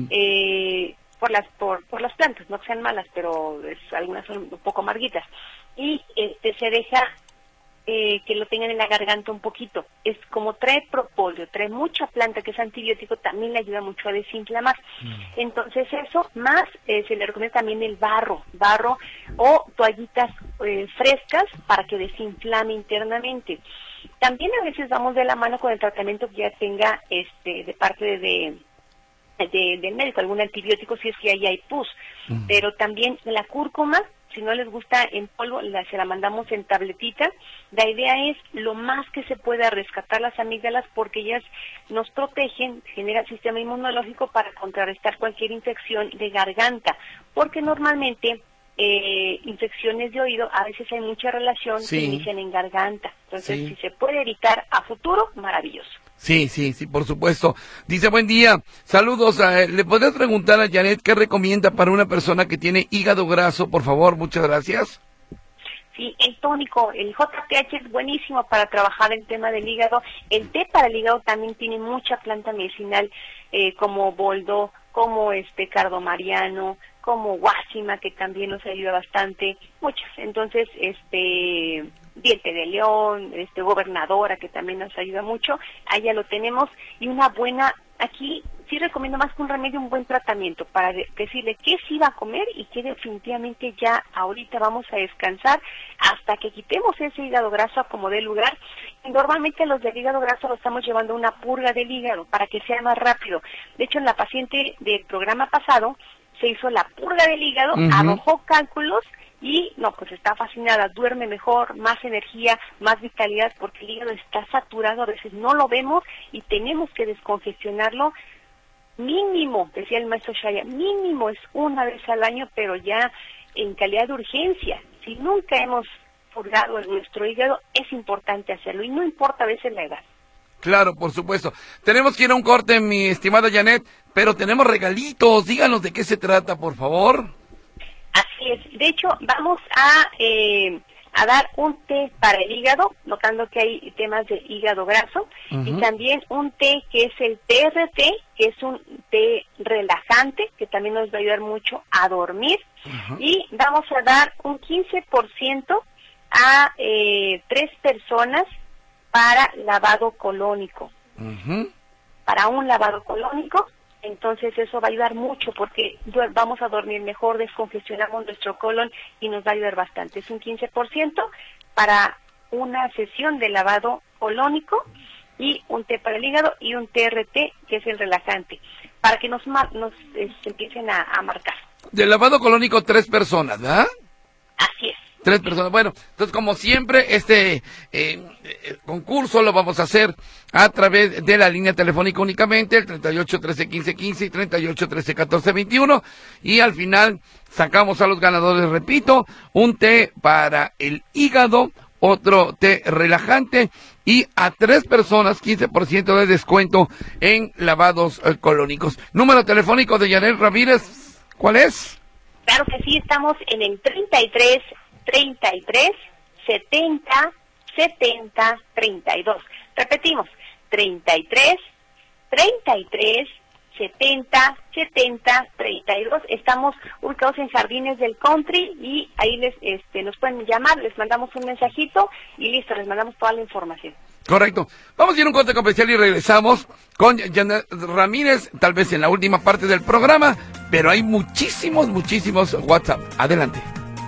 por las plantas, no que sean malas, pero algunas son un poco amarguitas, y se deja que lo tengan en la garganta un poquito. Es como trae propóleo, trae mucha planta que es antibiótico, también le ayuda mucho a desinflamar. Entonces eso, más se le recomienda también el barro o toallitas frescas para que desinflame internamente. También a veces vamos de la mano con el tratamiento que ya tenga de parte del médico, algún antibiótico si es que ahí hay pus, pero también la cúrcuma, si no les gusta en polvo, se la mandamos en tabletita. La idea es lo más que se pueda rescatar las amígdalas porque ellas nos protegen, genera el sistema inmunológico para contrarrestar cualquier infección de garganta, porque normalmente infecciones de oído, a veces hay mucha relación que inician en garganta. Entonces, si se puede evitar a futuro, maravilloso. Sí, por supuesto. Dice, buen día, saludos. ¿Le podrías preguntar a Janet qué recomienda para una persona que tiene hígado graso, por favor? Muchas gracias. Sí, el tónico, el JPH es buenísimo para trabajar el tema del hígado. El té para el hígado también tiene mucha planta medicinal, como boldo, como cardomariano, como guásima, que también nos ayuda bastante, muchas. Entonces, diente de león, gobernadora, que también nos ayuda mucho, allá lo tenemos, y una buena, aquí sí recomiendo más que un remedio, un buen tratamiento, para decirle qué sí va a comer y qué definitivamente ya ahorita vamos a descansar hasta que quitemos ese hígado graso a como dé lugar. Y normalmente los del hígado graso lo estamos llevando a una purga del hígado para que sea más rápido. De hecho, en la paciente del programa pasado se hizo la purga del hígado, arrojó cálculos y no, pues está fascinada, duerme mejor, más energía, más vitalidad, porque el hígado está saturado, a veces no lo vemos y tenemos que descongestionarlo. Mínimo, decía el maestro Shaya, mínimo es una vez al año, pero ya en calidad de urgencia. Si nunca hemos purgado nuestro hígado, es importante hacerlo, y no importa a veces la edad. Claro, por supuesto. Tenemos que ir a un corte, mi estimada Janet, pero tenemos regalitos. Díganos de qué se trata, por favor. Así es. De hecho, vamos a dar un té para el hígado, notando que hay temas de hígado graso, y también un té que es el TRT, que es un té relajante, que también nos va a ayudar mucho a dormir, y vamos a dar un 15% a 3 personas para lavado colónico. Para un lavado colónico. Entonces eso va a ayudar mucho porque vamos a dormir mejor, descongestionamos nuestro colon y nos va a ayudar bastante. Es un 15% para una sesión de lavado colónico, y un té para el hígado y un TRT, que es el relajante, para que nos empiecen a marcar. De lavado colónico 3 personas, ¿verdad? Así es. 3 personas. Bueno, entonces como siempre, este concurso lo vamos a hacer a través de la línea telefónica únicamente, el 38 13 15 15 y 38 13 14 21, y al final sacamos a los ganadores, repito, un té para el hígado, otro té relajante, y a 3 personas 15% de descuento en lavados colónicos. Número telefónico de Janet Ramírez, ¿cuál es? Claro que sí, estamos en el 33 70 70 32. Repetimos, 33 70 70 32. Estamos ubicados en Jardines del Country, y ahí nos pueden llamar, les mandamos un mensajito y listo, les mandamos toda la información. Correcto. Vamos a ir a un corte comercial y regresamos con Janet Ramírez, tal vez en la última parte del programa, pero hay muchísimos WhatsApp. Adelante.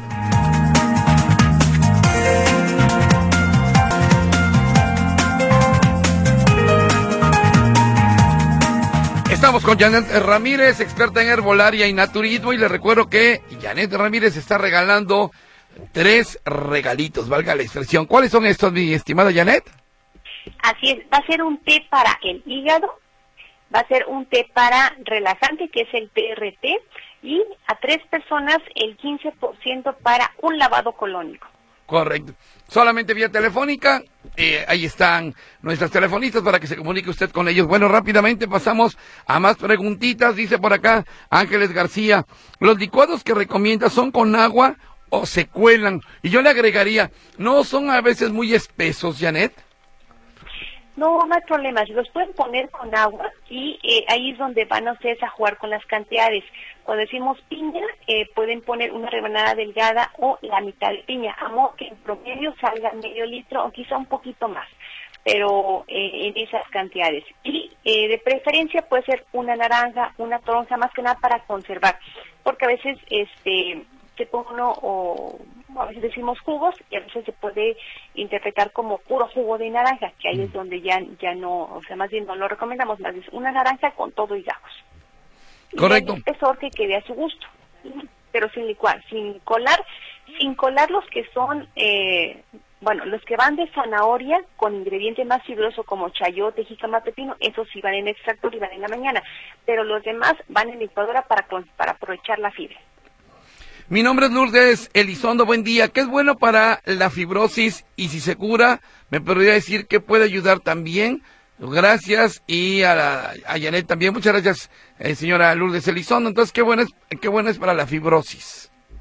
Estamos con Janet Ramírez, experta en herbolaria y naturismo, y les recuerdo que Janet Ramírez está regalando 3 regalitos, valga la expresión. ¿Cuáles son estos, mi estimada Janet? Así es, va a ser un té para el hígado, va a ser un té para relajante, que es el TRT, y a 3 personas el 15% para un lavado colónico. Correcto. Solamente vía telefónica. Ahí están nuestras telefonistas para que se comunique usted con ellos. Bueno, rápidamente pasamos a más preguntitas. Dice por acá Ángeles García, ¿los licuados que recomienda son con agua o se cuelan? Y yo le agregaría, ¿no son a veces muy espesos, Janet? No, no hay problema, los pueden poner con agua, y ahí es donde van a ustedes a jugar con las cantidades. Cuando decimos piña, pueden poner una rebanada delgada o la mitad de piña, a modo que en promedio salga medio litro o quizá un poquito más, pero en esas cantidades. Y de preferencia puede ser una naranja, una toronja, más que nada para conservar, porque a veces se pone uno, o a veces decimos jugos, y a veces se puede interpretar como puro jugo de naranja, que ahí es donde ya no, o sea, más bien no lo recomendamos, más bien una naranja con todo y gajos. Correcto. Y el espesor que quede a su gusto, pero sin licuar, sin colar los que son, los que van de zanahoria con ingrediente más fibroso como chayote, jícama, pepino, esos sí van en extractor y van en la mañana, pero los demás van en licuadora para aprovechar la fibra. Mi nombre es Lourdes Elizondo, buen día. ¿Qué es bueno para la fibrosis? Y si se cura, ¿me podría decir qué puede ayudar también? Gracias. Y a Janet también. Muchas gracias, señora Lourdes Elizondo. Entonces, ¿qué bueno es para la fibrosis?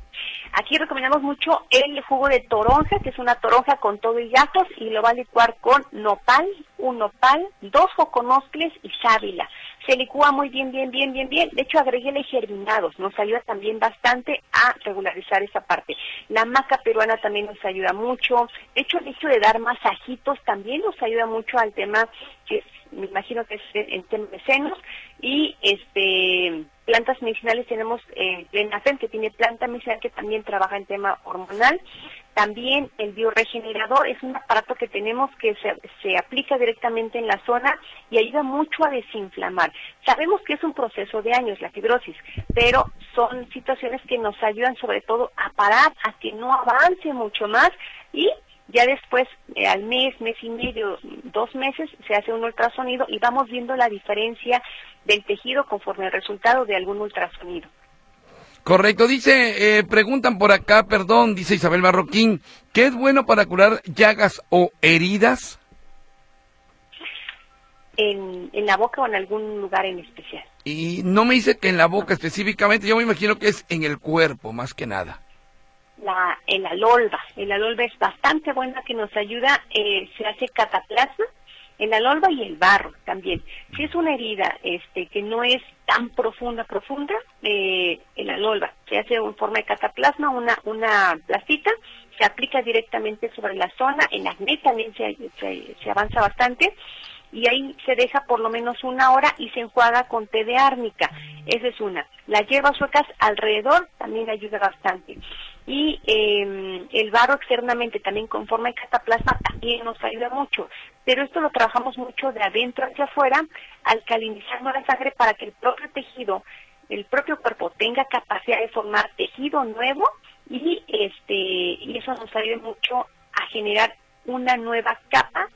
Aquí recomendamos mucho el jugo de toronja, que es una toronja con todo y gajos, y lo va a licuar con nopal, un nopal, 2 joconoscles y sábila. Se licúa muy bien. De hecho, agréguele germinados, nos ayuda también bastante a regularizar esa parte. La maca peruana también nos ayuda mucho. De hecho, el hecho de dar masajitos también nos ayuda mucho al tema que me imagino que es en tema de senos. Y plantas medicinales tenemos Plenafem, que tiene planta medicinal que también trabaja en tema hormonal. También el bioregenerador es un aparato que tenemos que se aplica directamente en la zona y ayuda mucho a desinflamar. Sabemos que es un proceso de años la fibrosis, pero son situaciones que nos ayudan sobre todo a parar, a que no avance mucho más, y ya después, al mes y medio, 2 meses, se hace un ultrasonido y vamos viendo la diferencia del tejido conforme al resultado de algún ultrasonido. Correcto, dice, preguntan por acá, dice Isabel Marroquín, ¿qué es bueno para curar llagas o heridas? En la boca o en algún lugar en especial. Y no me dice que en la boca específicamente, yo me imagino que es en el cuerpo, más que nada. El alolva es bastante buena, que nos ayuda, se hace cataplasma, el alolva y el barro también. Si es una herida que no es tan profunda, el alolva se hace en forma de cataplasma, una plastita, se aplica directamente sobre la zona. En acné también se avanza bastante, y ahí se deja por lo menos 1 hora y se enjuaga con té de árnica. Esa es una. Las hierbas suecas alrededor también ayuda bastante. Y el barro externamente también con forma de cataplasma también nos ayuda mucho. Pero esto lo trabajamos mucho de adentro hacia afuera, alcalinizando la sangre para que el propio tejido, el propio cuerpo tenga capacidad de formar tejido nuevo, y eso nos ayuda mucho a generar una nueva capa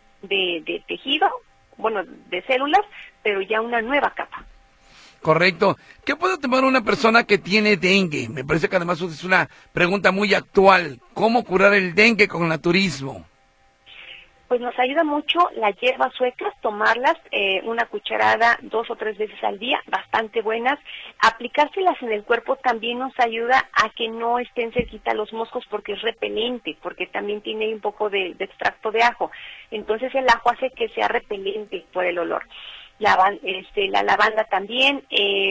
de tejido, de células, pero ya una nueva capa. Correcto. ¿Qué puede tomar una persona que tiene dengue? Me parece que además es una pregunta muy actual. ¿Cómo curar el dengue con naturismo? Pues nos ayuda mucho las hierbas suecas, tomarlas una cucharada 2 o 3 veces al día, bastante buenas. Aplicárselas en el cuerpo también nos ayuda a que no estén cerquita los moscos, porque es repelente, porque también tiene un poco de extracto de ajo. Entonces el ajo hace que sea repelente por el olor. La lavanda también,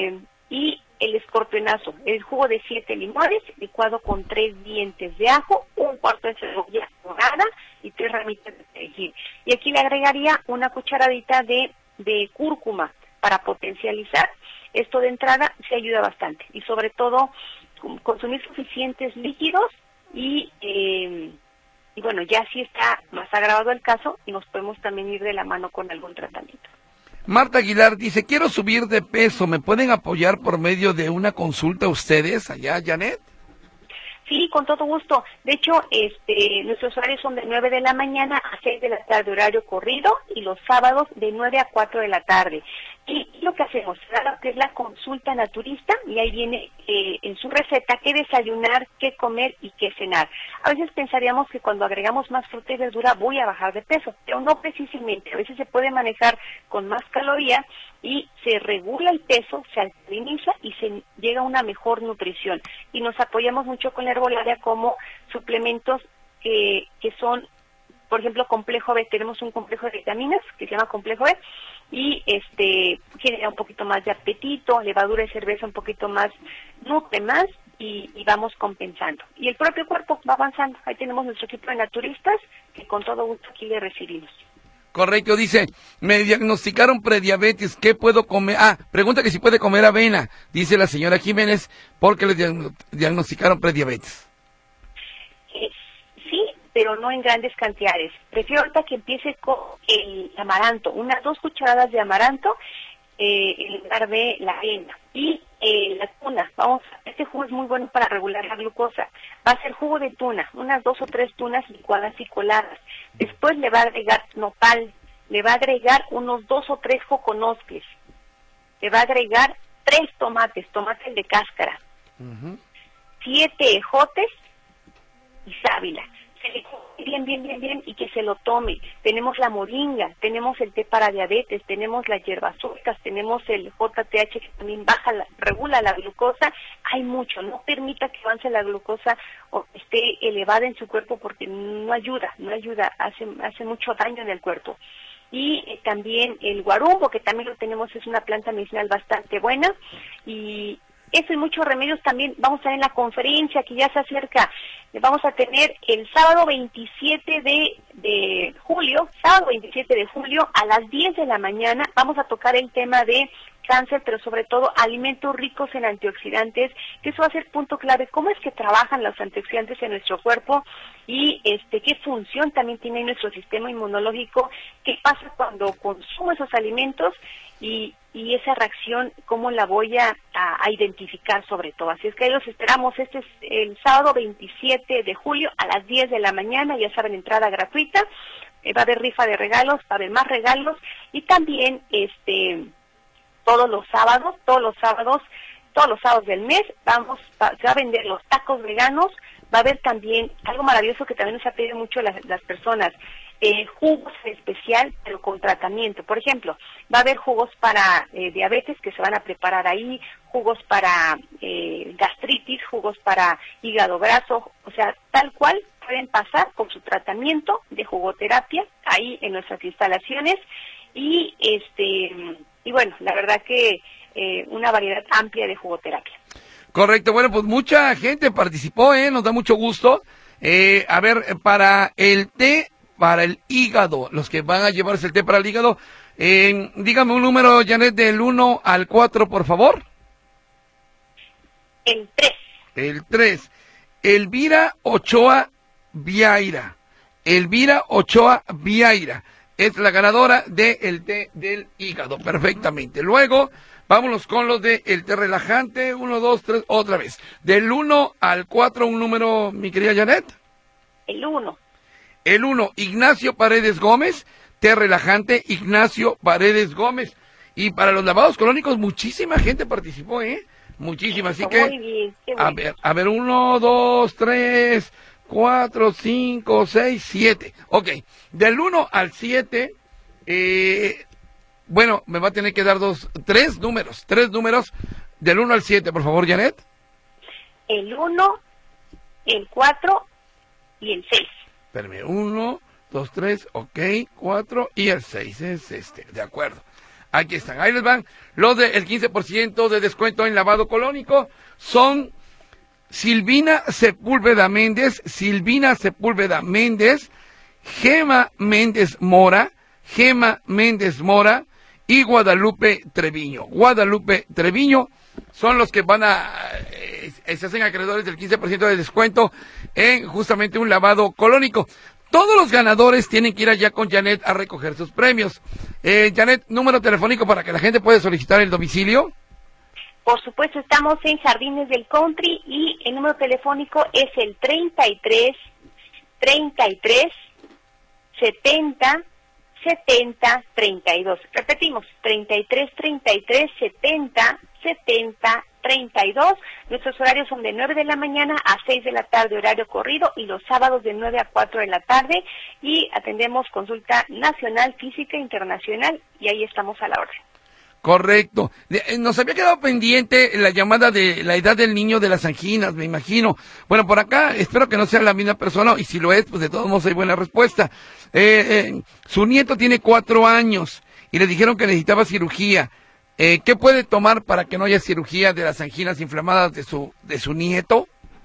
y el escorpionazo, el jugo de 7 limones licuado con 3 dientes de ajo, 1/4 de cebolla morada y 3 ramitas de perejil. Y aquí le agregaría una cucharadita de cúrcuma para potencializar. Esto de entrada se ayuda bastante, y sobre todo consumir suficientes líquidos, y bueno, ya si está más agravado el caso, y nos podemos también ir de la mano con algún tratamiento. Marta Aguilar dice, quiero subir de peso, ¿me pueden apoyar por medio de una consulta ustedes allá, Janet? Sí, con todo gusto. De hecho, nuestros horarios son de 9 de la mañana a 6 de la tarde, horario corrido, y los sábados de 9 a 4 de la tarde. Y lo que hacemos, lo que es la consulta naturista, y ahí viene en su receta qué desayunar, qué comer y qué cenar. A veces pensaríamos que cuando agregamos más fruta y verdura voy a bajar de peso, pero no precisamente. A veces se puede manejar con más calorías y se regula el peso, se alcaliniza y se llega a una mejor nutrición. Y nos apoyamos mucho con la herbolaria como suplementos que son, por ejemplo, complejo B. Tenemos un complejo de vitaminas que se llama complejo B, y genera un poquito más de apetito, levadura de cerveza un poquito más, nutre más, y vamos compensando. Y el propio cuerpo va avanzando. Ahí tenemos nuestro equipo de naturistas que con todo gusto aquí le recibimos. Correcto, dice, me diagnosticaron prediabetes, ¿qué puedo comer? Pregunta que si puede comer avena, dice la señora Jiménez, porque le diagnosticaron prediabetes. Sí, pero no en grandes cantidades. Prefiero ahorita que empiece con el amaranto, unas 2 cucharadas de amaranto en lugar de la avena. Y la tuna, este jugo es muy bueno para regular la glucosa. Va a ser jugo de tuna, unas 2 o 3 tunas licuadas y coladas. Después le va a agregar nopal, le va a agregar unos 2 o 3 joconosques, le va a agregar 3 tomates de cáscara, 7 ejotes y sábila. bien y que se lo tome. Tenemos la moringa, tenemos el té para diabetes, tenemos las hierbas suecas, tenemos el JTH que también regula la glucosa. Hay mucho, no permita que avance la glucosa o esté elevada en su cuerpo porque no ayuda, hace mucho daño en el cuerpo. Y también el guarumbo, que también lo tenemos, es una planta medicinal bastante buena, y eso y muchos remedios también. Vamos a ver en la conferencia que ya se acerca, vamos a tener el sábado 27 de julio a las 10 de la mañana, vamos a tocar el tema de cáncer, pero sobre todo alimentos ricos en antioxidantes, que eso va a ser punto clave, cómo es que trabajan los antioxidantes en nuestro cuerpo y qué función también tiene nuestro sistema inmunológico, qué pasa cuando consumo esos alimentos y esa reacción, cómo la voy a identificar sobre todo. Así es que ahí los esperamos, este es el sábado 27 de julio a las 10 de la mañana, ya saben, entrada gratuita, va a haber rifa de regalos, va a haber más regalos, y también todos los sábados del mes se va a vender los tacos veganos. Va a haber también algo maravilloso que también nos ha pedido mucho las personas, jugos especial pero con tratamiento. Por ejemplo, va a haber jugos para diabetes que se van a preparar ahí, jugos para gastritis, jugos para hígado graso, o sea, tal cual pueden pasar con su tratamiento de jugoterapia ahí en nuestras instalaciones. Y bueno, la verdad que una variedad amplia de jugoterapia. Correcto, bueno, pues mucha gente participó, nos da mucho gusto. A ver, para el té, para el hígado, los que van a llevarse el té para el hígado, dígame un número, Janet, del 1 al 4, por favor. El 3. El 3. Elvira Ochoa Viaira. Elvira Ochoa Viaira es la ganadora del té del hígado, perfectamente. Luego, vámonos con los de el té relajante, 1, 2, 3, otra vez. Del 1 al 4, un número, mi querida Janet. El 1. El 1, Ignacio Paredes Gómez, té relajante, Ignacio Paredes Gómez. Y para los lavados colónicos, muchísima gente participó, muchísima, así que... Muy bien, qué bueno. A ver, 1, 2, 3... 4, 5, 6, 7. Ok, del 1 al 7, bueno, me va a tener que dar tres números del 1 al 7, por favor, Janet. El 1, el 4 y el 6. Espérame, 1, 2, 3, ok, 4 y el 6 es de acuerdo. Aquí están, ahí les van los del 15% de descuento en lavado colónico. Son Silvina Sepúlveda Méndez, Gema Méndez Mora y Guadalupe Treviño son los que van se hacen acreedores del 15% de descuento en justamente un lavado colónico. Todos los ganadores tienen que ir allá con Janet a recoger sus premios. Janet, número telefónico para que la gente pueda solicitar el domicilio. Por supuesto, estamos en Jardines del Country y el número telefónico es el 33 70 32. Repetimos, 33 70 32. Nuestros horarios son de 9 de la mañana a 6 de la tarde, horario corrido, y los sábados de 9 a 4 de la tarde, y atendemos consulta nacional, física, internacional, y ahí estamos a la orden. Correcto. Nos había quedado pendiente la llamada de la edad del niño de las anginas, me imagino. Bueno, por acá espero que no sea la misma persona, y si lo es, pues de todos modos hay buena respuesta. Su nieto tiene 4 años y le dijeron que necesitaba cirugía. ¿Qué puede tomar para que no haya cirugía de las anginas inflamadas de su nieto?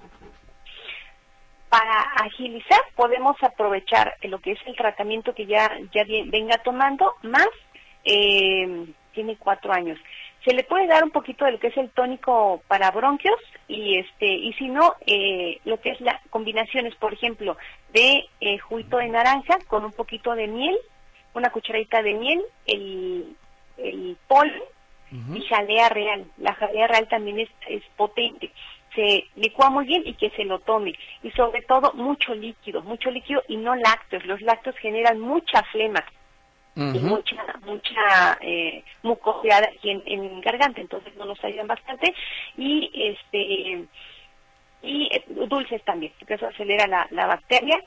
Para agilizar, podemos aprovechar lo que es el tratamiento que ya venga tomando, más tiene 4 años. Se le puede dar un poquito de lo que es el tónico para bronquios y si no, lo que es las combinaciones, por ejemplo, de juguito de naranja con un poquito de miel, una cucharadita de miel, el polen y jalea real. La jalea real también es potente. Se licúa muy bien y que se lo tome. Y sobre todo, mucho líquido y no lácteos. Los lácteos generan mucha flema. Y mucha mucosidad aquí en garganta, entonces no nos ayudan bastante. Y dulces también, porque eso acelera la bacteria.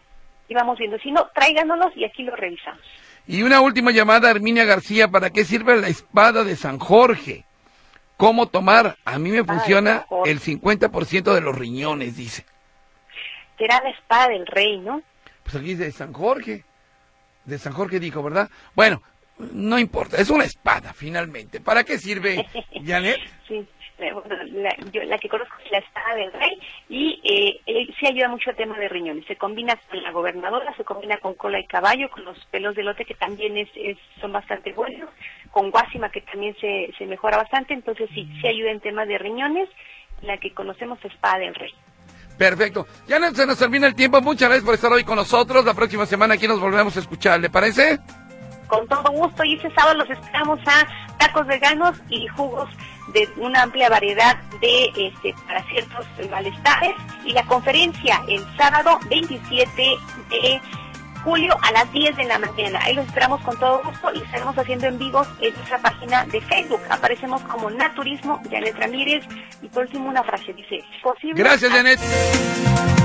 y vamos viendo. Si no, tráiganos y aquí lo revisamos. Y una última llamada, Herminia García, ¿para qué sirve la espada de San Jorge? ¿Cómo tomar? A mí me funciona el 50% de los riñones, dice. Será la espada del rey, ¿no? Pues aquí de San Jorge. De San Jorge dijo, ¿verdad? Bueno, no importa, es una espada, finalmente. ¿Para qué sirve, Janet? Sí, la que conozco es la espada del rey y sí ayuda mucho al tema de riñones. Se combina con la gobernadora, se combina con cola de caballo, con los pelos de elote que también son bastante buenos, con guásima que también se mejora bastante. Entonces sí ayuda en temas de riñones. La que conocemos es espada del rey. Perfecto. Ya no se nos termina el tiempo. Muchas gracias por estar hoy con nosotros. La próxima semana aquí nos volvemos a escuchar. ¿Le parece? Con todo gusto. Y este sábado los esperamos a tacos veganos y jugos de una amplia variedad de para ciertos malestares. Y la conferencia el sábado 27 de julio a las 10 de la mañana. Ahí los esperamos con todo gusto y estaremos haciendo en vivos en nuestra página de Facebook. Aparecemos como Naturismo, Janet Ramírez. Y por último una frase, dice, ¿posible? Gracias, Janet.